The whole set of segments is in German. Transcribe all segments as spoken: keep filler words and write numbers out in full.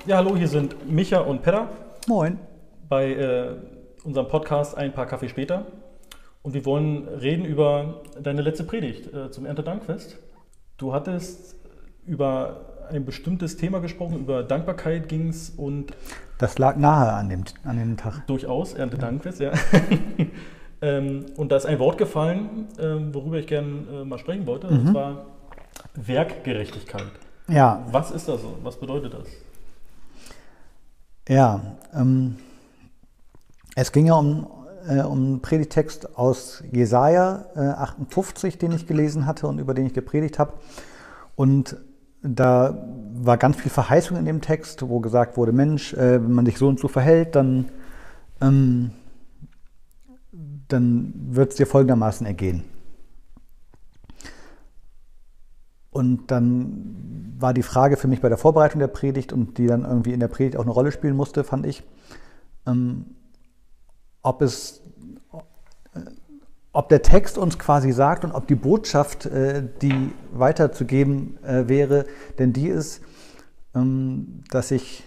Ja, hallo, hier sind Micha und Pedda Moin. bei äh, unserem Podcast Ein paar Kaffee später. Und wir wollen reden über deine letzte Predigt äh, zum Erntedankfest. Du hattest über ein bestimmtes Thema gesprochen, über Dankbarkeit ging es und Das lag nahe an dem, an dem Tag. durchaus Erntedankfest, ja. ähm, und da ist ein Wort gefallen, äh, worüber ich gerne äh, mal sprechen wollte, und Mhm. zwar Werkgerechtigkeit. Ja, Was ist das? Was bedeutet das? ja. Ähm, es ging ja um, äh, um einen Predigtext aus Jesaja äh, achtundfünfzig, den ich gelesen hatte und über den ich gepredigt habe. Und da war ganz viel Verheißung in dem Text, wo gesagt wurde, Mensch, äh, wenn man sich so und so verhält, dann, ähm, dann wird es dir folgendermaßen ergehen. Und dann war die Frage für mich bei der Vorbereitung der Predigt und die dann irgendwie in der Predigt auch eine Rolle spielen musste, fand ich, ähm, ob es, äh, ob der Text uns quasi sagt und ob die Botschaft, äh, die weiterzugeben äh, wäre, denn die ist, ähm, dass ich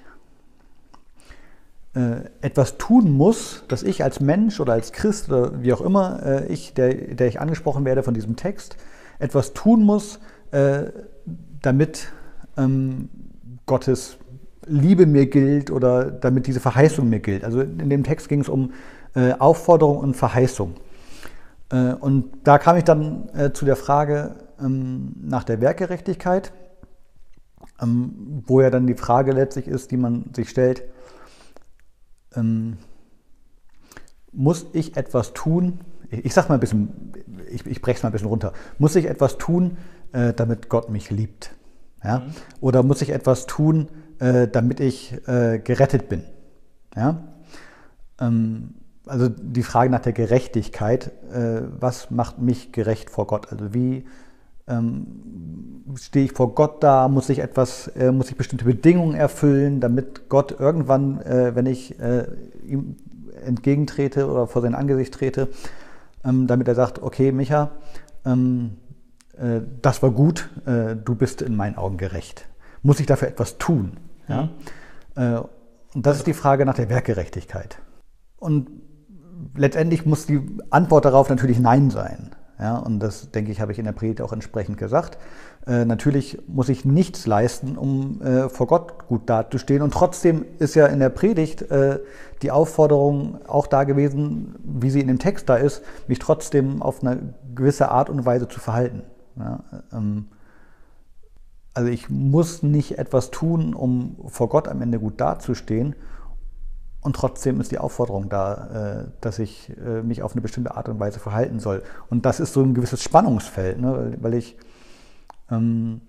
äh, etwas tun muss, dass ich als Mensch oder als Christ oder wie auch immer, äh, ich, der, der ich angesprochen werde von diesem Text, etwas tun muss, äh, damit ähm, Gottes Liebe mir gilt oder damit diese Verheißung mir gilt. Also in dem Text ging es um äh, Aufforderung und Verheißung. Äh, und da kam ich dann äh, zu der Frage ähm, nach der Werkgerechtigkeit, ähm, wo ja dann die Frage letztlich ist, die man sich stellt, ähm, muss ich etwas tun, ich, ich sag mal ein bisschen, ich, ich breche es mal ein bisschen runter, muss ich etwas tun, äh, damit Gott mich liebt? Ja? Mhm. Oder muss ich etwas tun, äh, damit ich äh, gerettet bin? Ja? Ähm, also die Frage nach der Gerechtigkeit, äh, was macht mich gerecht vor Gott? Also wie ähm, stehe ich vor Gott da? Muss ich etwas, äh, muss ich bestimmte Bedingungen erfüllen, damit Gott irgendwann, äh, wenn ich äh, ihm entgegentrete oder vor sein Angesicht trete, ähm, damit er sagt, okay, Micha, ähm, äh, das war gut, äh, du bist in meinen Augen gerecht. Muss ich dafür etwas tun? Ja? Mhm. Äh, und das ist die Frage nach der Werkgerechtigkeit. Und letztendlich muss die Antwort darauf natürlich Nein sein. Ja, und das, denke ich, habe ich in der Predigt auch entsprechend gesagt. Äh, natürlich muss ich nichts leisten, um äh, vor Gott gut dazustehen. Und trotzdem ist ja in der Predigt äh, die Aufforderung auch da gewesen, wie sie in dem Text da ist, mich trotzdem auf eine gewisse Art und Weise zu verhalten. Ja, ähm, also ich muss nicht etwas tun, um vor Gott am Ende gut dazustehen. Und trotzdem ist die Aufforderung da, dass ich mich auf eine bestimmte Art und Weise verhalten soll. Und das ist so ein gewisses Spannungsfeld, ne? weil ich, ähm,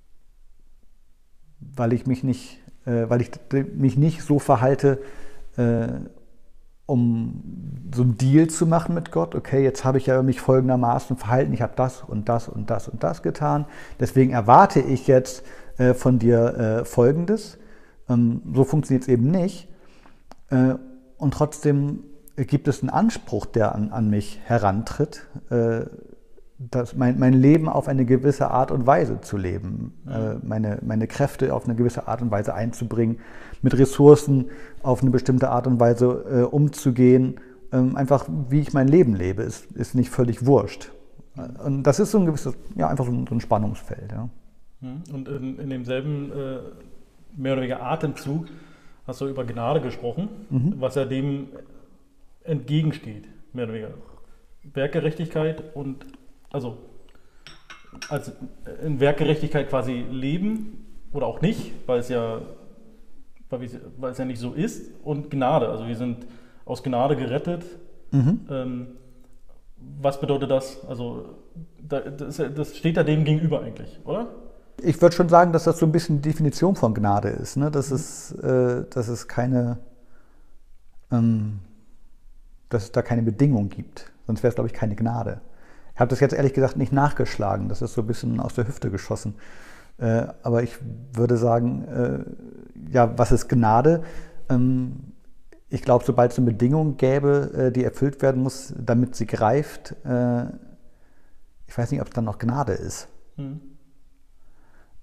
weil ich mich nicht, äh, weil ich mich nicht so verhalte, äh, um so einen Deal zu machen mit Gott. Okay, jetzt habe ich ja mich folgendermaßen verhalten, ich habe das und das und das und das getan. Deswegen erwarte ich jetzt äh, von dir äh, Folgendes. Ähm, so funktioniert es eben nicht. Und trotzdem gibt es einen Anspruch, der an, an mich herantritt, äh, dass mein, mein Leben auf eine gewisse Art und Weise zu leben, mhm. äh, meine, meine Kräfte auf eine gewisse Art und Weise einzubringen, mit Ressourcen auf eine bestimmte Art und Weise äh, umzugehen. Ähm, einfach wie ich mein Leben lebe, ist, ist nicht völlig wurscht. Und das ist so ein gewisses, ja, einfach so ein, so ein Spannungsfeld. Ja. Und in, in demselben äh, mehr oder weniger Atemzug hast du über Gnade gesprochen, mhm. was ja dem entgegensteht, mehr oder weniger. Werkgerechtigkeit und, also als in Werkgerechtigkeit quasi leben oder auch nicht, weil es ja, weil, wir, weil es ja nicht so ist, und Gnade, also wir sind aus Gnade gerettet. Mhm. Ähm, was bedeutet das? Also das, das steht da dem gegenüber eigentlich, oder? Ich würde schon sagen, dass das so ein bisschen die Definition von Gnade ist, ne? Dass, mhm. es, äh, dass es keine, ähm, dass es da keine Bedingung gibt. Sonst wäre es, glaube ich, keine Gnade. Ich habe das jetzt ehrlich gesagt nicht nachgeschlagen. Das ist so ein bisschen aus der Hüfte geschossen. Äh, aber ich würde sagen, äh, ja, was ist Gnade? Ähm, ich glaube, sobald es eine Bedingung gäbe, äh, die erfüllt werden muss, damit sie greift, äh, ich weiß nicht, ob es dann noch Gnade ist. Mhm.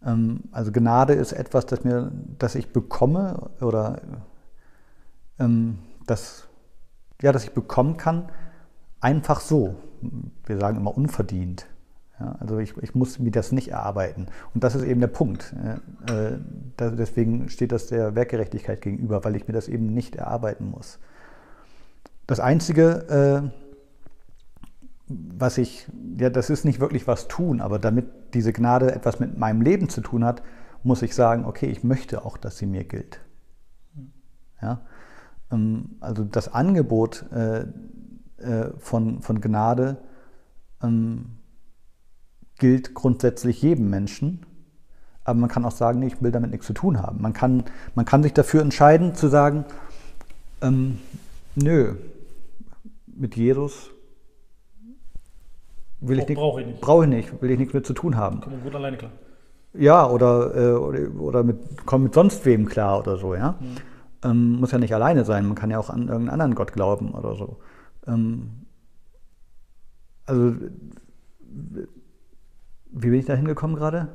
Ähm, also Gnade ist etwas, das, mir, das ich bekomme oder ähm, das, ja, das ich bekommen kann, einfach so. Wir sagen immer unverdient. Ja, also ich, ich muss mir das nicht erarbeiten. Und das ist eben der Punkt. Äh, da, deswegen steht das der Werkgerechtigkeit gegenüber, weil ich mir das eben nicht erarbeiten muss. Das Einzige, äh, was ich, ja, das ist nicht wirklich was tun, aber damit diese Gnade etwas mit meinem Leben zu tun hat, muss ich sagen, okay, ich möchte auch, dass sie mir gilt. Ja? Ähm, also das Angebot äh, äh, von, von Gnade ähm, gilt grundsätzlich jedem Menschen, aber man kann auch sagen, nee, ich will damit nichts zu tun haben. Man kann, man kann sich dafür entscheiden, zu sagen, ähm, nö, mit Jesus will ich nicht, brauche ich nicht. Brauche ich nicht, will ich nichts mit zu tun haben. Kommen gut alleine klar. Ja, oder, äh, oder, oder mit, komm mit sonst wem klar oder so, ja. Mhm. Ähm, muss ja nicht alleine sein, man kann ja auch an irgendeinen anderen Gott glauben oder so. Ähm, also wie bin ich da hingekommen gerade?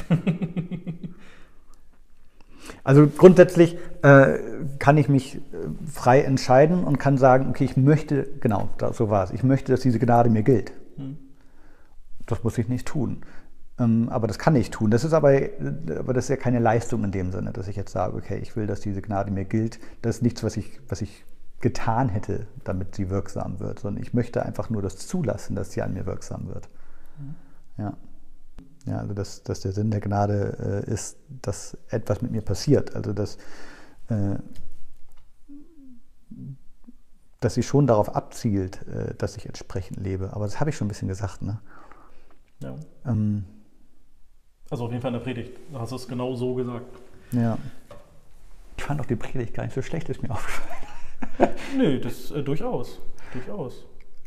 Also grundsätzlich äh, kann ich mich äh, frei entscheiden und kann sagen, okay, ich möchte, genau, da, so war es, ich möchte, dass diese Gnade mir gilt. Hm. Das muss ich nicht tun. Ähm, aber das kann ich tun. Das ist aber, aber das ist ja keine Leistung in dem Sinne, dass ich jetzt sage, okay, ich will, dass diese Gnade mir gilt. Das ist nichts, was ich, was ich getan hätte, damit sie wirksam wird, sondern ich möchte einfach nur das zulassen, dass sie an mir wirksam wird. Hm. Ja. Ja, also dass, dass der Sinn der Gnade äh, ist, dass etwas mit mir passiert. Also dass, äh, dass sie schon darauf abzielt, äh, dass ich entsprechend lebe. Aber das habe ich schon ein bisschen gesagt. Ne? Ja. Ähm, also auf jeden Fall in der Predigt. Da hast du es genau so gesagt. Ja. Ich fand auch die Predigt gar nicht so schlecht, ist mir aufgefallen. Nö, das äh, durchaus. Durchaus.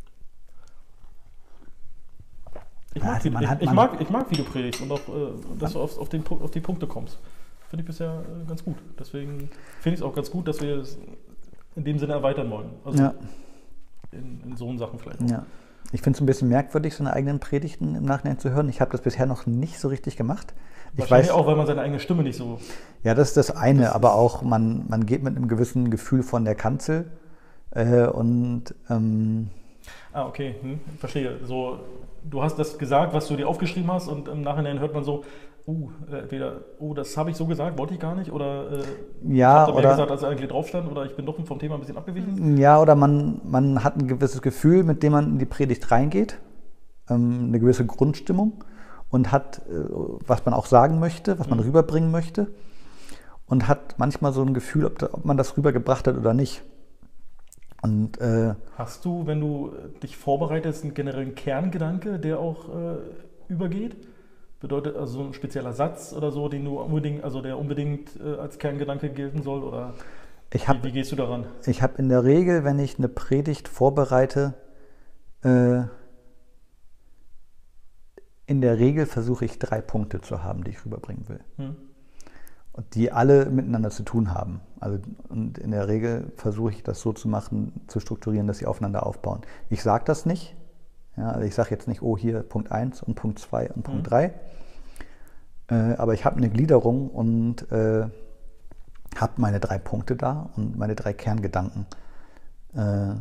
Ich mag, ja, wie, ich, ich, mag, ich mag, wie du predigst und auch, äh, dass du auf, auf, den, auf die Punkte kommst. Finde ich bisher äh, ganz gut. Deswegen finde ich es auch ganz gut, dass wir es in dem Sinne erweitern wollen. Also ja. in, in so Sachen vielleicht auch. Ja. Ich finde es ein bisschen merkwürdig, seine eigenen Predigten im Nachhinein zu hören. Ich habe das bisher noch nicht so richtig gemacht. Ich Wahrscheinlich weiß, auch, weil man seine eigene Stimme nicht so... Ja, das ist das eine, das aber auch man, man geht mit einem gewissen Gefühl von der Kanzel äh, und... Ähm, ah, okay, hm, verstehe. So... Du hast das gesagt, was du dir aufgeschrieben hast und im Nachhinein hört man so, uh, entweder, oh, das habe ich so gesagt, wollte ich gar nicht oder äh, ja, ich habe mehr gesagt, als er eigentlich drauf stand oder ich bin doch vom Thema ein bisschen abgewichen. Ja, oder man, man hat ein gewisses Gefühl, mit dem man in die Predigt reingeht, ähm, eine gewisse Grundstimmung und hat, äh, was man auch sagen möchte, was man mhm. rüberbringen möchte und hat manchmal so ein Gefühl, ob, da, ob man das rübergebracht hat oder nicht. Und, äh, hast du, wenn du dich vorbereitest, einen generellen Kerngedanke, der auch äh, übergeht? Bedeutet also so ein spezieller Satz oder so, den du unbedingt, also der unbedingt äh, als Kerngedanke gelten soll? Oder ich hab, wie, wie gehst du daran? Ich habe in der Regel, wenn ich eine Predigt vorbereite, äh, in der Regel versuche ich drei Punkte zu haben, die ich rüberbringen will. Hm. Und die alle miteinander zu tun haben. Also, und in der Regel versuche ich das so zu machen, zu strukturieren, dass sie aufeinander aufbauen. Ich sage das nicht. Ja, also ich sage jetzt nicht, oh, hier Punkt eins und Punkt zwei und Punkt drei. Mhm. Äh, aber ich habe eine Gliederung und äh, habe meine drei Punkte da und meine drei Kerngedanken. Äh,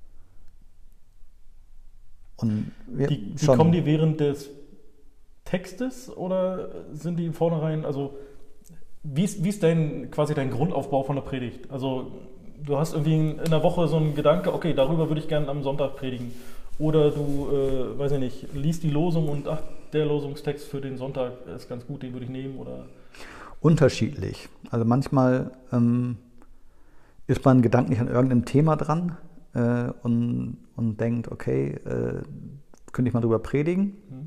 und wir die, die kommen die während des Textes oder sind die vornherein, also Wie ist, wie ist dein, quasi dein Grundaufbau von der Predigt? Also du hast irgendwie in der Woche so einen Gedanke, okay, darüber würde ich gerne am Sonntag predigen. Oder du, äh, weiß ich nicht, liest die Losung und ach, der Losungstext für den Sonntag ist ganz gut, den würde ich nehmen. Oder? Unterschiedlich. Also manchmal ähm, ist man gedanklich an irgendeinem Thema dran äh, und, und denkt, okay, äh, könnte ich mal drüber predigen. Hm.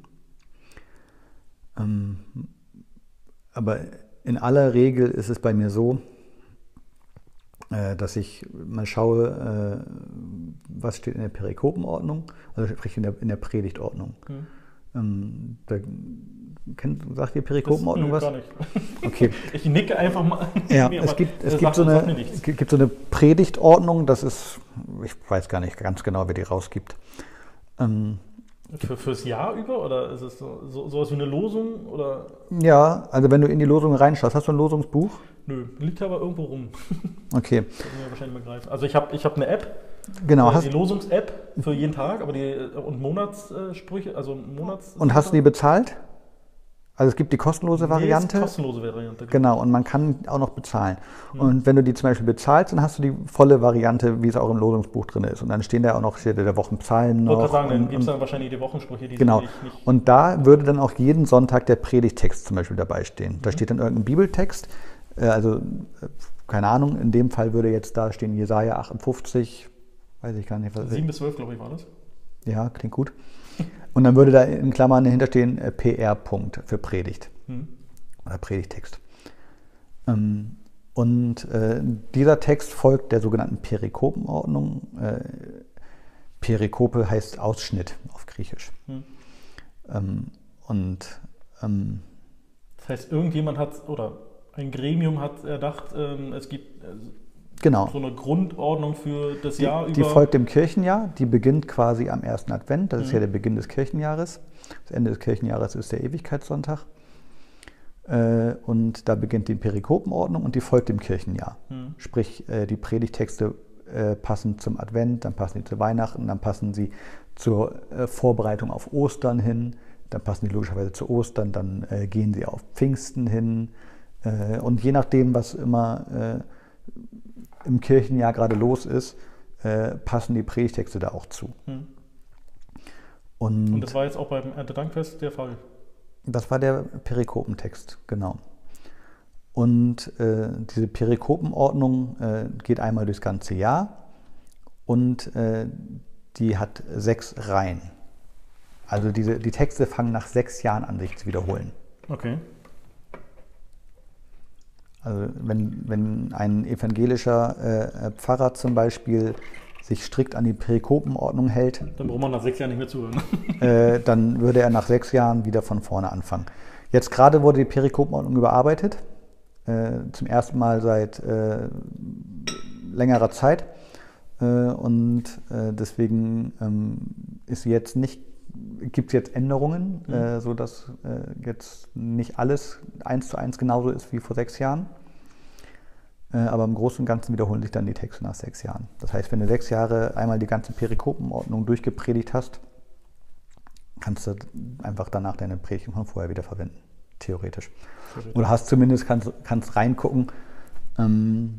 Ähm, aber in aller Regel ist es bei mir so, äh, dass ich mal schaue, äh, was steht in der Perikopenordnung, also sprich in der, in der Predigtordnung. Mhm. Ähm, da, kennt, sagt ihr Perikopenordnung das, was? Gar nicht. Okay. Ich nicke einfach mal. Ja, es gibt, es gibt, so eine, gibt so eine Predigtordnung, das ist, ich weiß gar nicht ganz genau, wer die rausgibt. Ähm, Für, fürs Jahr über oder ist es so, so sowas wie eine Losung? Oder? Ja, also wenn du in die Losung reinschaust, hast du ein Losungsbuch? Nö, liegt aber irgendwo rum. Okay. Das müssen wir wahrscheinlich mal greifen. Also ich habe ich hab eine App, Genau. äh, Hast, die Losungs-App für jeden Tag, aber die und Monatssprüche, also Monats. und hast du die bezahlt? Also es gibt die kostenlose Variante. Nee, ist kostenlose Variante. Genau, und man kann auch noch bezahlen. Hm. Und wenn du die zum Beispiel bezahlst, dann hast du die volle Variante, wie es auch im Losungsbuch drin ist. Und dann stehen da auch noch steht der Wochenpsalm Ich wollte noch. gerade sagen, dann und- gibt es und- dann wahrscheinlich die Wochensprüche, die Genau. sind nicht, nicht Und da würde dann auch jeden Sonntag der Predigttext zum Beispiel dabei stehen. Da steht dann irgendein Bibeltext, äh, also äh, keine Ahnung, in dem Fall würde jetzt da stehen Jesaja achtundfünfzig, weiß ich gar nicht, was sieben bis zwölf, glaube ich, war das. Ja, klingt gut. Und dann würde da in Klammern dahinter stehen äh, P R. Punkt für Predigt Hm. oder Predigttext. Ähm, und äh, dieser Text folgt der sogenannten Perikopenordnung. Äh, Perikope heißt Ausschnitt auf Griechisch. Hm. Ähm, und ähm, Das heißt, irgendjemand hat, oder ein Gremium hat erdacht, ähm, es gibt äh, genau. so eine Grundordnung für das Die, Jahr die über. folgt dem Kirchenjahr, die beginnt quasi am ersten Advent, das ist Mhm. ja der Beginn des Kirchenjahres. Das Ende des Kirchenjahres ist der Ewigkeitssonntag. Äh, und da beginnt die Perikopenordnung und die folgt dem Kirchenjahr. Mhm. Sprich, äh, die Predigtexte äh, passen zum Advent, dann passen die zu Weihnachten, dann passen sie zur äh, Vorbereitung auf Ostern hin, dann passen die logischerweise zu Ostern, dann äh, gehen sie auf Pfingsten hin. Äh, und je nachdem, was immer äh, im Kirchenjahr gerade los ist, äh, passen die Predigtexte da auch zu. Hm. Und, Und das war jetzt auch beim Erntedankfest der Fall. das war der Perikopentext, genau. Und äh, diese Perikopenordnung äh, geht einmal durchs ganze Jahr und äh, die hat sechs Reihen. Also diese, die Texte fangen nach sechs Jahren an, sich zu wiederholen. Okay. Also wenn, wenn ein evangelischer äh, Pfarrer zum Beispiel sich strikt an die Perikopenordnung hält, Dann braucht man nach sechs Jahren nicht mehr zuhören. äh, dann würde er nach sechs Jahren wieder von vorne anfangen. Jetzt gerade wurde die Perikopenordnung überarbeitet, äh, zum ersten Mal seit äh, längerer Zeit. Äh, und äh, deswegen ähm, ist sie jetzt nicht, gibt es jetzt Änderungen, Mhm. äh, sodass äh, jetzt nicht alles eins zu eins genauso ist wie vor sechs Jahren. Äh, aber im Großen und Ganzen wiederholen sich dann die Texte nach sechs Jahren. Das heißt, wenn du sechs Jahre einmal die ganze Perikopenordnung durchgepredigt hast, kannst du einfach danach deine Predigt von vorher wieder verwenden, theoretisch. Theoretisch. Oder hast zumindest, kannst, kannst reingucken, ähm,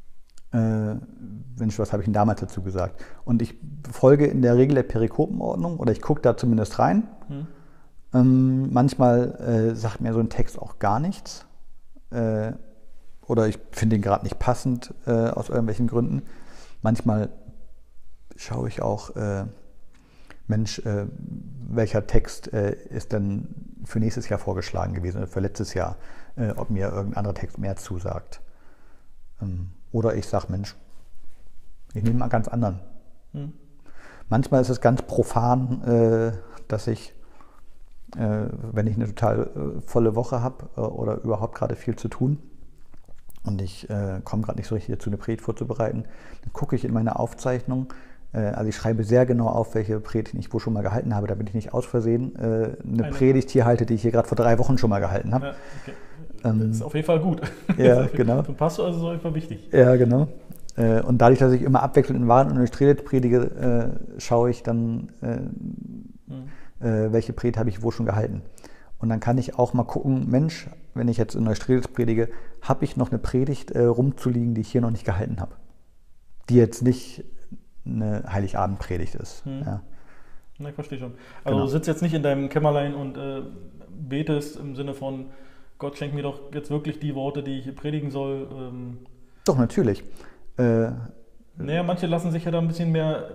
äh, Mensch, was habe ich denn damals dazu gesagt? Und ich folge in der Regel der Perikopenordnung oder ich gucke da zumindest rein. Hm. Ähm, manchmal äh, sagt mir so ein Text auch gar nichts. Äh, oder ich finde ihn gerade nicht passend äh, aus irgendwelchen Gründen. Manchmal schaue ich auch, äh, Mensch, äh, welcher Text äh, ist denn für nächstes Jahr vorgeschlagen gewesen oder für letztes Jahr, äh, ob mir irgendein anderer Text mehr zusagt. Ähm, oder ich sage, Mensch, ich nehme mal einen ganz anderen. Hm. Manchmal ist es ganz profan, äh, dass ich, äh, wenn ich eine total äh, volle Woche habe äh, oder überhaupt gerade viel zu tun und ich äh, komme gerade nicht so richtig dazu, eine Predigt vorzubereiten, dann gucke ich in meine Aufzeichnung. Äh, also ich schreibe sehr genau auf, welche Predigt ich wo schon mal gehalten habe, damit ich nicht aus Versehen äh, eine, Eine- Predigt hier halte, die ich hier gerade vor drei Wochen schon mal gehalten habe. Ja, okay. Ähm, Das ist auf jeden Fall gut. ja, genau. Für Pastor also ist es auf jeden Fall wichtig. Ja, genau. Äh, Und dadurch, dass ich immer abwechselnd in Wahren und durch Predigt predige, äh, schaue ich dann, äh, Hm. äh, welche Predigt habe ich wo schon gehalten. Und dann kann ich auch mal gucken, Mensch, wenn ich jetzt in Neustrelitz predige, habe ich noch eine Predigt äh, rumzuliegen, die ich hier noch nicht gehalten habe. Die jetzt nicht eine Heiligabendpredigt ist. Hm. Ja. Na, ich verstehe schon. Also Genau. du sitzt jetzt nicht in deinem Kämmerlein und äh, betest im Sinne von, Gott schenkt mir doch jetzt wirklich die Worte, die ich hier predigen soll. Ähm, Doch, natürlich. Äh, naja, manche lassen sich ja da ein bisschen mehr,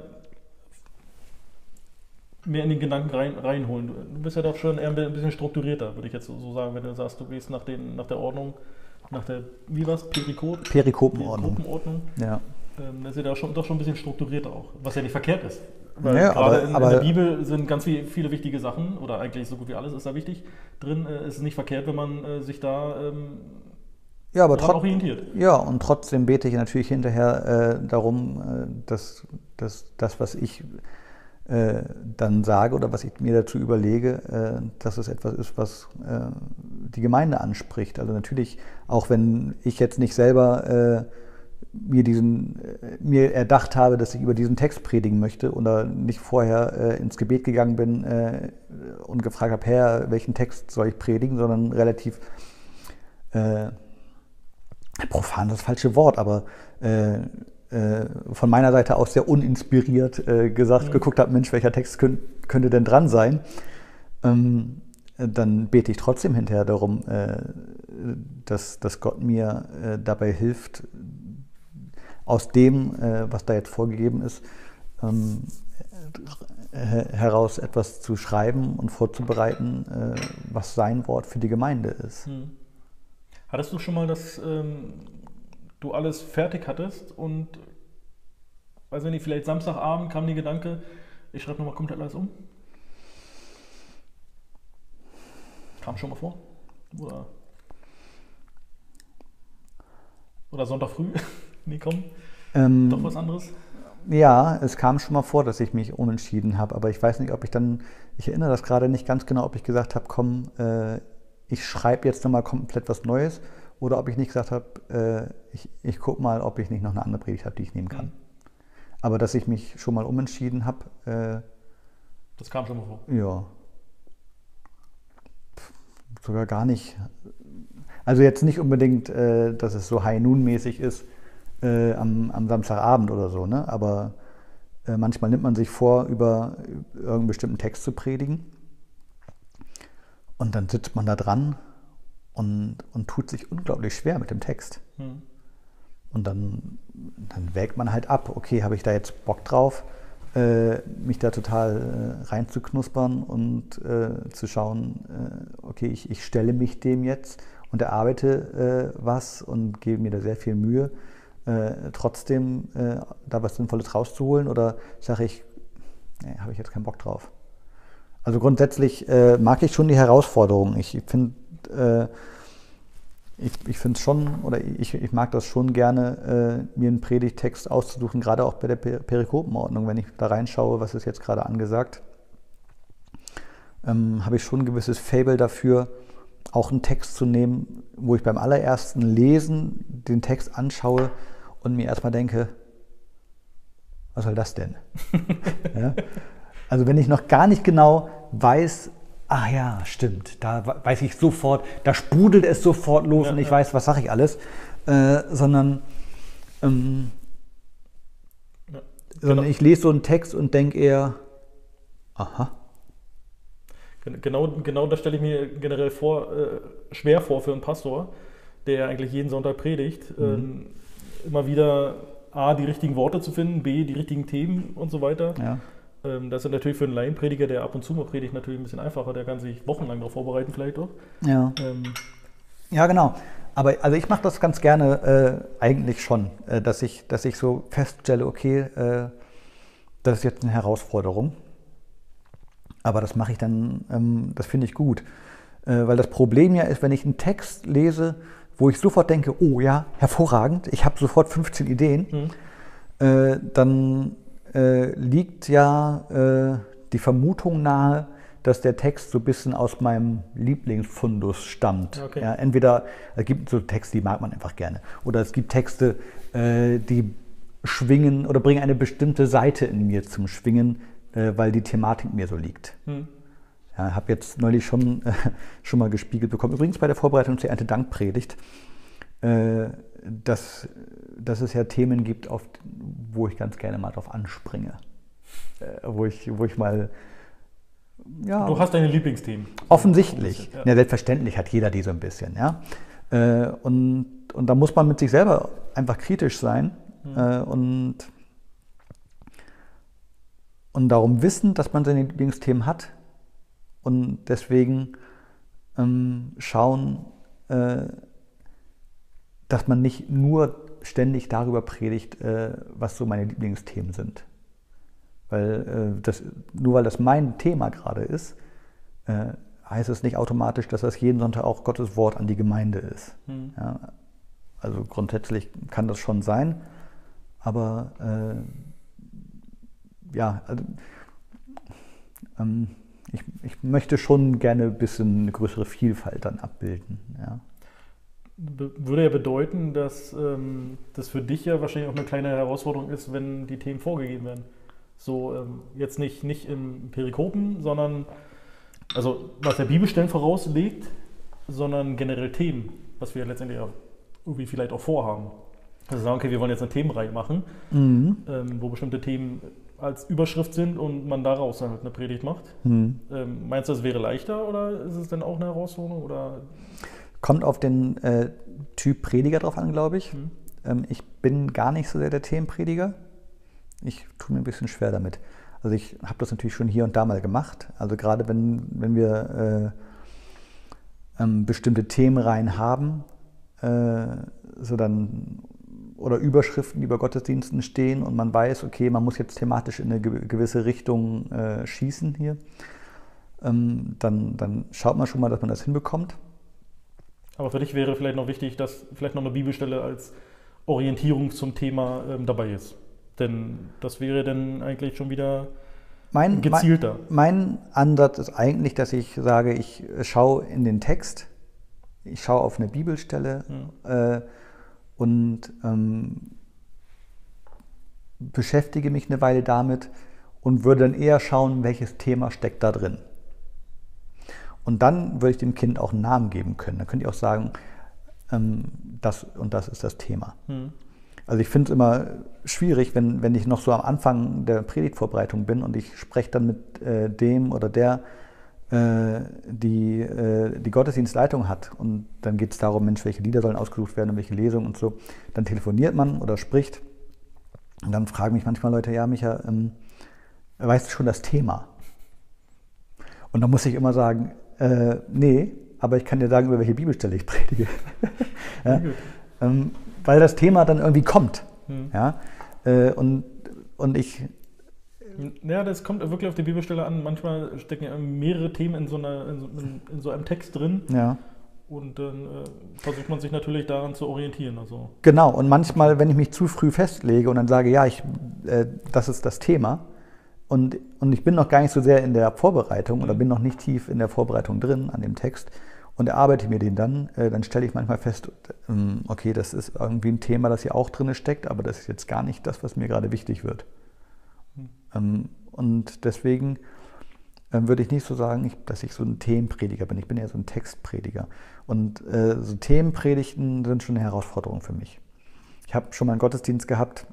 mehr in den Gedanken rein, reinholen. Du bist ja doch schon eher ein bisschen strukturierter, würde ich jetzt so so sagen, wenn du sagst, du gehst nach, den, nach der Ordnung, nach der, wie war's, Perikop? Perikopenordnung. Perikopenordnung. Ja. Ähm, das ist ja da schon, doch schon ein bisschen strukturierter auch, was ja nicht verkehrt ist. Weil Ja, gerade aber- in, aber- in der Bibel sind ganz viel, viele wichtige Sachen, oder eigentlich so gut wie alles ist da wichtig drin. Äh, es ist nicht verkehrt, wenn man äh, sich da ähm, Ja, aber daran trotzdem. orientiert. Ja, und trotzdem bete ich natürlich hinterher äh, darum, äh, dass, dass das, was ich äh, dann sage oder was ich mir dazu überlege, äh, dass es etwas ist, was äh, die Gemeinde anspricht. Also natürlich, auch wenn ich jetzt nicht selber äh, mir diesen äh, mir erdacht habe, dass ich über diesen Text predigen möchte oder nicht vorher äh, ins Gebet gegangen bin äh, und gefragt habe, Herr, welchen Text soll ich predigen, sondern relativ äh, profan das falsche Wort, aber äh, äh, von meiner Seite aus sehr uninspiriert äh, gesagt, mhm. geguckt habe, Mensch, welcher Text könnt, könnte denn dran sein? Ähm, dann bete ich trotzdem hinterher darum, äh, dass, dass Gott mir äh, dabei hilft, aus dem, äh, was da jetzt vorgegeben ist, ähm, äh, heraus etwas zu schreiben und vorzubereiten, äh, was sein Wort für die Gemeinde ist. Mhm. Hattest du schon mal, dass ähm, du alles fertig hattest und, weiß ich nicht, vielleicht Samstagabend kam der Gedanke, ich schreibe nochmal komplett alles um? Kam schon mal vor? Oder, oder Sonntag früh? Nee, komm, ähm, doch was anderes? Ja, es kam schon mal vor, dass ich mich umentschieden habe, aber ich weiß nicht, ob ich dann, ich erinnere das gerade nicht ganz genau, ob ich gesagt habe, komm, äh, ich schreibe jetzt nochmal komplett was Neues oder ob ich nicht gesagt habe, äh, ich, ich gucke mal, ob ich nicht noch eine andere Predigt habe, die ich nehmen kann. Mhm. Aber dass ich mich schon mal umentschieden habe. Äh, das kam schon mal vor? Ja. Pff, sogar gar nicht. Also jetzt nicht unbedingt, äh, dass es so High-Noon-mäßig ist äh, am, am Samstagabend oder so, ne? Aber äh, manchmal nimmt man sich vor, über irgendeinen bestimmten Text zu predigen. Und dann sitzt man da dran und, und tut sich unglaublich schwer mit dem Text. Hm. Und dann, dann wägt man halt ab, okay, habe ich da jetzt Bock drauf, äh, mich da total äh, reinzuknuspern und äh, zu schauen, äh, okay, ich, ich stelle mich dem jetzt und erarbeite äh, was und gebe mir da sehr viel Mühe, äh, trotzdem äh, da was Sinnvolles rauszuholen, oder sage ich, nee, habe ich jetzt keinen Bock drauf. Also grundsätzlich äh, mag ich schon die Herausforderung. Ich finde äh, ich, ich finde es schon, oder ich, ich mag das schon gerne, äh, mir einen Predigttext auszusuchen, gerade auch bei der Per- Perikopenordnung, wenn ich da reinschaue, was ist jetzt gerade angesagt, ähm, habe ich schon ein gewisses Faible dafür, auch einen Text zu nehmen, wo ich beim allerersten Lesen den Text anschaue und mir erstmal denke, was soll das denn? Ja? Also wenn ich noch gar nicht genau weiß, ah ja, stimmt, da weiß ich sofort, da sprudelt es sofort los, ja, und ich ja. weiß, was sage ich alles, äh, sondern, ähm, ja, sondern genau. Ich lese so einen Text und denke eher, aha. Genau, genau das stelle ich mir generell vor, äh, schwer vor für einen Pastor, der eigentlich jeden Sonntag predigt, mhm. ähm, immer wieder A, die richtigen Worte zu finden, B, die richtigen Themen und so weiter. Ja. Das ist natürlich für einen Laienprediger, der ab und zu mal predigt, natürlich ein bisschen einfacher. Der kann sich wochenlang darauf vorbereiten vielleicht auch. Ja, ähm. ja genau. Aber also ich mache das ganz gerne äh, eigentlich schon, äh, dass, ich, dass ich so feststelle, okay, äh, das ist jetzt eine Herausforderung. Aber das mache ich dann, ähm, das finde ich gut. Äh, weil das Problem ja ist, wenn ich einen Text lese, wo ich sofort denke, oh ja, hervorragend, ich habe sofort fünfzehn Ideen, mhm. äh, dann Äh, liegt ja äh, die Vermutung nahe, dass der Text so ein bisschen aus meinem Lieblingsfundus stammt. Okay. Ja, entweder, es gibt so Texte, die mag man einfach gerne, oder es gibt Texte, äh, die schwingen oder bringen eine bestimmte Seite in mir zum Schwingen, äh, weil die Thematik mir so liegt. Hm. Ja, habe jetzt neulich schon, äh, schon mal gespiegelt bekommen, übrigens bei der Vorbereitung zur Erntedankpredigt, äh, dass, dass es ja Themen gibt, auf, wo ich ganz gerne mal drauf anspringe. Äh, wo, ich, wo ich mal... Ja, du hast deine Lieblingsthemen. Offensichtlich. Ja. Ja, selbstverständlich hat jeder die so ein bisschen. Ja? Äh, und, und da muss man mit sich selber einfach kritisch sein. Mhm. Äh, und, und darum wissen, dass man seine Lieblingsthemen hat. Und deswegen ähm, schauen... Äh, dass man nicht nur ständig darüber predigt, äh, was so meine Lieblingsthemen sind. Weil äh, das, nur weil das mein Thema gerade ist, äh, heißt es nicht automatisch, dass das jeden Sonntag auch Gottes Wort an die Gemeinde ist. Mhm. Ja, also grundsätzlich kann das schon sein, aber äh, ja, also ähm, ich, ich möchte schon gerne ein bisschen eine größere Vielfalt dann abbilden. Ja. Würde ja bedeuten, dass ähm, das für dich ja wahrscheinlich auch eine kleine Herausforderung ist, wenn die Themen vorgegeben werden. So ähm, jetzt nicht, nicht im Perikopen, sondern, also was der Bibelstellen vorauslegt, sondern generell Themen, was wir letztendlich auch irgendwie vielleicht auch vorhaben. Also sagen, okay, wir wollen jetzt eine Themenreihe machen, mhm. ähm, wo bestimmte Themen als Überschrift sind und man daraus dann halt eine Predigt macht. Mhm. Ähm, meinst du, das wäre leichter oder ist es denn auch eine Herausforderung? Oder? Kommt auf den äh, Typ Prediger drauf an, glaube ich. Mhm. Ähm, ich bin gar nicht so sehr der Themenprediger. Ich tue mir ein bisschen schwer damit. Also ich habe das natürlich schon hier und da mal gemacht. Also gerade wenn, wenn wir äh, ähm, bestimmte Themenreihen haben, äh, so dann oder Überschriften, die bei Gottesdiensten stehen und man weiß, okay, man muss jetzt thematisch in eine gewisse Richtung äh, schießen hier, ähm, dann, dann schaut man schon mal, dass man das hinbekommt. Aber für dich wäre vielleicht noch wichtig, dass vielleicht noch eine Bibelstelle als Orientierung zum Thema ähm, dabei ist. Denn das wäre dann eigentlich schon wieder mein, gezielter. Mein, mein Ansatz ist eigentlich, dass ich sage, ich schaue in den Text, ich schaue auf eine Bibelstelle, mhm. äh, und ähm, beschäftige mich eine Weile damit und würde dann eher schauen, welches Thema steckt da drin. Und dann würde ich dem Kind auch einen Namen geben können. Dann könnte ich auch sagen, ähm, das und das ist das Thema. Hm. Also ich finde es immer schwierig, wenn, wenn ich noch so am Anfang der Predigtvorbereitung bin und ich spreche dann mit äh, dem oder der, die äh, die Gottesdienstleitung hat und dann geht es darum, Mensch, welche Lieder sollen ausgesucht werden und welche Lesungen und so. Dann telefoniert man oder spricht und dann fragen mich manchmal Leute, ja Micha, ähm, weißt du schon das Thema? Und dann muss ich immer sagen, äh, nee, aber ich kann dir sagen, über welche Bibelstelle ich predige. ja? ähm, weil das Thema dann irgendwie kommt. Hm. Ja? Äh, und, und ich Ja, das kommt wirklich auf die Bibelstelle an. Manchmal stecken ja mehrere Themen in so, einer, in so, in, in so einem Text drin. Ja. Und dann äh, versucht man sich natürlich daran zu orientieren. Also. Genau, und manchmal, wenn ich mich zu früh festlege und dann sage, ja, ich, äh, das ist das Thema und, und ich bin noch gar nicht so sehr in der Vorbereitung mhm. oder bin noch nicht tief in der Vorbereitung drin an dem Text und erarbeite mir den dann, äh, dann stelle ich manchmal fest, ähm, okay, das ist irgendwie ein Thema, das hier auch drin steckt, aber das ist jetzt gar nicht das, was mir gerade wichtig wird. Mhm. Und deswegen würde ich nicht so sagen, dass ich so ein Themenprediger bin. Ich bin eher so ein Textprediger. Und äh, so Themenpredigten sind schon eine Herausforderung für mich. Ich habe schon mal einen Gottesdienst gehabt.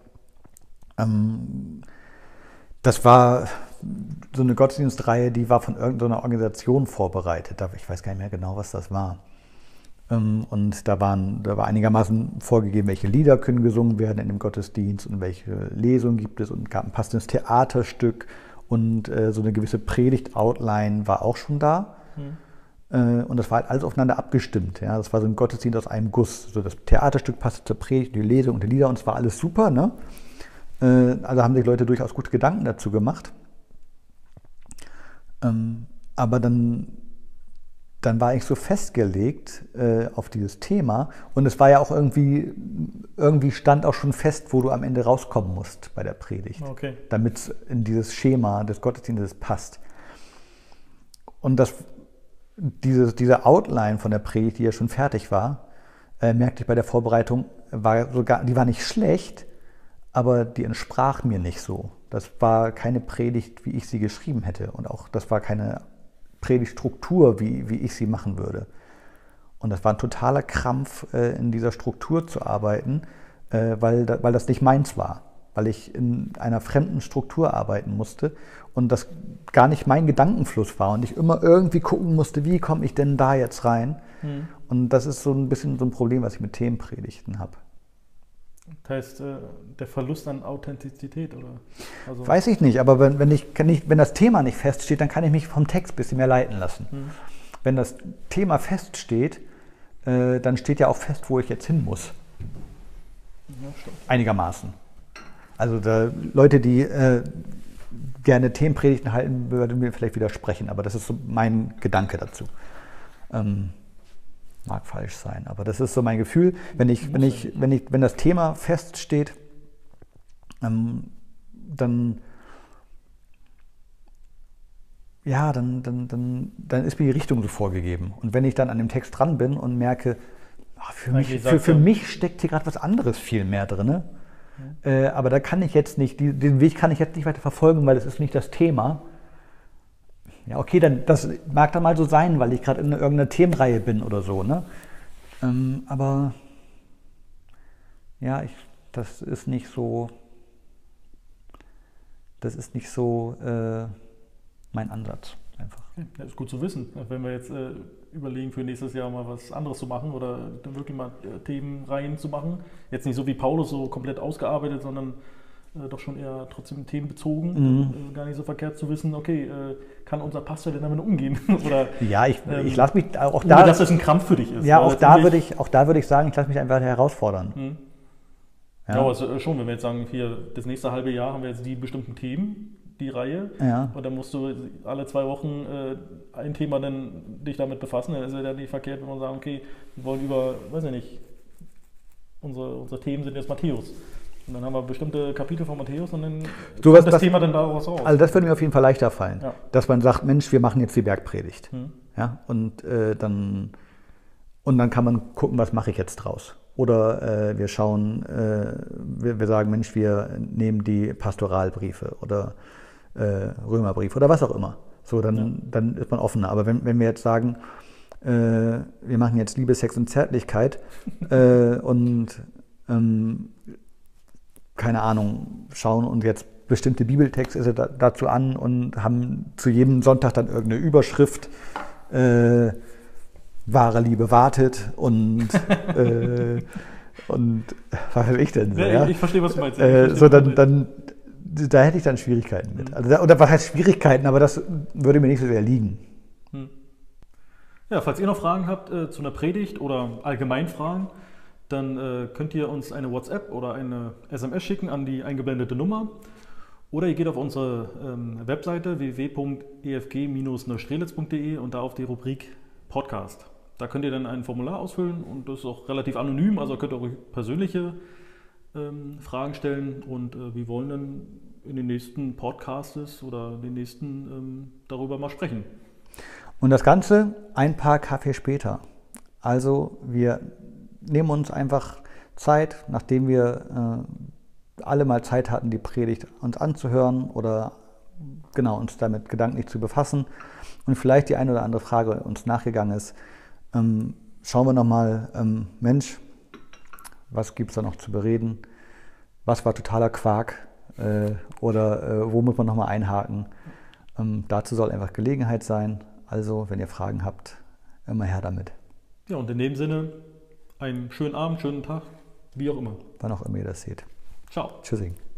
Ähm, das war so eine Gottesdienstreihe, die war von irgendeiner Organisation vorbereitet. Ich weiß gar nicht mehr genau, was das war. Ähm, und da, waren, da war einigermaßen vorgegeben, welche Lieder können gesungen werden in dem Gottesdienst und welche Lesungen gibt es und gab ein passendes Theaterstück. Und äh, so eine gewisse Predigt-Outline war auch schon da. Mhm. Äh, und das war halt alles aufeinander abgestimmt. Ja? Das war so ein Gottesdienst aus einem Guss. So das Theaterstück passte zur Predigt, die Lesung und die Lieder und es war alles super. Ne? Äh, also haben sich Leute durchaus gute Gedanken dazu gemacht. Ähm, aber dann, dann war ich so festgelegt äh, auf dieses Thema. Und es war ja auch irgendwie, irgendwie stand auch schon fest, wo du am Ende rauskommen musst bei der Predigt. Okay. Damit es in dieses Schema des Gottesdienstes passt. Und das, diese, diese Outline von der Predigt, die ja schon fertig war, äh, merkte ich bei der Vorbereitung, war sogar, die war nicht schlecht, aber die entsprach mir nicht so. Das war keine Predigt, wie ich sie geschrieben hätte. Und auch das war keine Predigtstruktur, wie, wie ich sie machen würde. Und das war ein totaler Krampf, äh, in dieser Struktur zu arbeiten, äh, weil, da, weil das nicht meins war. Weil ich in einer fremden Struktur arbeiten musste und das gar nicht mein Gedankenfluss war und ich immer irgendwie gucken musste, wie komme ich denn da jetzt rein? Mhm. Und das ist so ein bisschen so ein Problem, was ich mit Themenpredigten habe. Das heißt, äh, der Verlust an Authentizität, oder? Also weiß ich nicht, aber wenn, wenn, ich, kann ich, wenn das Thema nicht feststeht, dann kann ich mich vom Text ein bisschen mehr leiten lassen. Hm. Wenn das Thema feststeht, äh, dann steht ja auch fest, wo ich jetzt hin muss. Ja, stimmt. Einigermaßen. Also da, Leute, die äh, gerne Themenpredigten halten, würden mir vielleicht widersprechen, aber das ist so mein Gedanke dazu. Ähm, Mag falsch sein, aber das ist so mein Gefühl. Wenn ich, wenn ich, wenn ich, wenn das Thema feststeht, ähm, dann, ja, dann, dann, dann, dann ist mir die Richtung so vorgegeben. Und wenn ich dann an dem Text dran bin und merke, ach, für, mich, für, für mich steckt hier gerade was anderes viel mehr drin, ja. äh, aber da kann ich jetzt nicht, die, den Weg kann ich jetzt nicht weiter verfolgen, weil das ist nicht das Thema. Ja, okay, dann das mag dann mal so sein, weil ich gerade in irgendeiner Themenreihe bin oder so, ne? Ähm, aber ja, ich, das ist nicht so, das ist nicht so äh, mein Ansatz einfach. Ja, das ist gut zu wissen. Wenn wir jetzt äh, überlegen, für nächstes Jahr mal was anderes zu machen oder dann wirklich mal äh, Themenreihen zu machen, jetzt nicht so wie Paulus so komplett ausgearbeitet, sondern äh, doch schon eher trotzdem themenbezogen, mhm. äh, gar nicht so verkehrt zu wissen, okay, äh, kann unser Pastor denn damit umgehen? Oder, ja, ich, ähm, ich lasse mich auch ohne, da, dass das ein Krampf für dich ist. Ja, auch da würde ich, auch da würde ich sagen, ich lasse mich einfach herausfordern. Mhm. Ja, ja, aber es ist schon, wenn wir jetzt sagen, hier, das nächste halbe Jahr haben wir jetzt die bestimmten Themen, die Reihe, ja. und dann musst du alle zwei Wochen äh, ein Thema dann dich damit befassen, dann ist es ja nicht verkehrt, wenn man sagt, okay, wir wollen über, weiß ich nicht, unsere, unsere Themen sind jetzt Matthäus. Und dann haben wir bestimmte Kapitel von Matthäus und dann so kommt was, das das, Thema dann daraus raus. Also das würde mir auf jeden Fall leichter fallen, ja. dass man sagt, Mensch, wir machen jetzt die Bergpredigt. Hm. Ja, und, äh, dann, und dann kann man gucken, was mache ich jetzt draus. Oder äh, wir schauen, äh, wir, wir sagen, Mensch, wir nehmen die Pastoralbriefe oder äh, Römerbriefe oder was auch immer. So, dann, ja. dann ist man offener. Aber wenn, wenn wir jetzt sagen, äh, wir machen jetzt Liebe, Sex und Zärtlichkeit äh, und ähm, keine Ahnung, schauen uns jetzt bestimmte Bibeltexte da, dazu an und haben zu jedem Sonntag dann irgendeine Überschrift, äh, wahre Liebe wartet und, äh, und was weiß ich denn so, ja, ja? Ich, ich verstehe, was du meinst. Äh, so, dann, dann, da hätte ich dann Schwierigkeiten mit. Mhm. Also da, oder was heißt Schwierigkeiten, aber das würde mir nicht so sehr liegen. Mhm. Ja, falls ihr noch Fragen habt äh, zu einer Predigt oder allgemein Fragen, dann äh, könnt ihr uns eine WhatsApp oder eine S M S schicken an die eingeblendete Nummer. Oder ihr geht auf unsere ähm, Webseite w w w punkt e f g Bindestrich neustrelitz punkt de und da auf die Rubrik Podcast. Da könnt ihr dann ein Formular ausfüllen und das ist auch relativ anonym, also könnt ihr auch persönliche ähm, Fragen stellen und äh, wir wollen dann in den nächsten Podcasts oder den nächsten ähm, darüber mal sprechen. Und das Ganze ein paar Kaffee später. Also wir nehmen uns einfach Zeit, nachdem wir äh, alle mal Zeit hatten, die Predigt uns anzuhören oder genau uns damit gedanklich zu befassen und vielleicht die eine oder andere Frage uns nachgegangen ist, ähm, schauen wir nochmal, ähm, Mensch, was gibt es da noch zu bereden? Was war totaler Quark? Äh, oder äh, wo muss man nochmal einhaken? Ähm, dazu soll einfach Gelegenheit sein. Also, wenn ihr Fragen habt, immer her damit. Ja, und in dem Sinne, einen schönen Abend, schönen Tag, wie auch immer. Wann auch immer ihr das seht. Ciao. Tschüssing.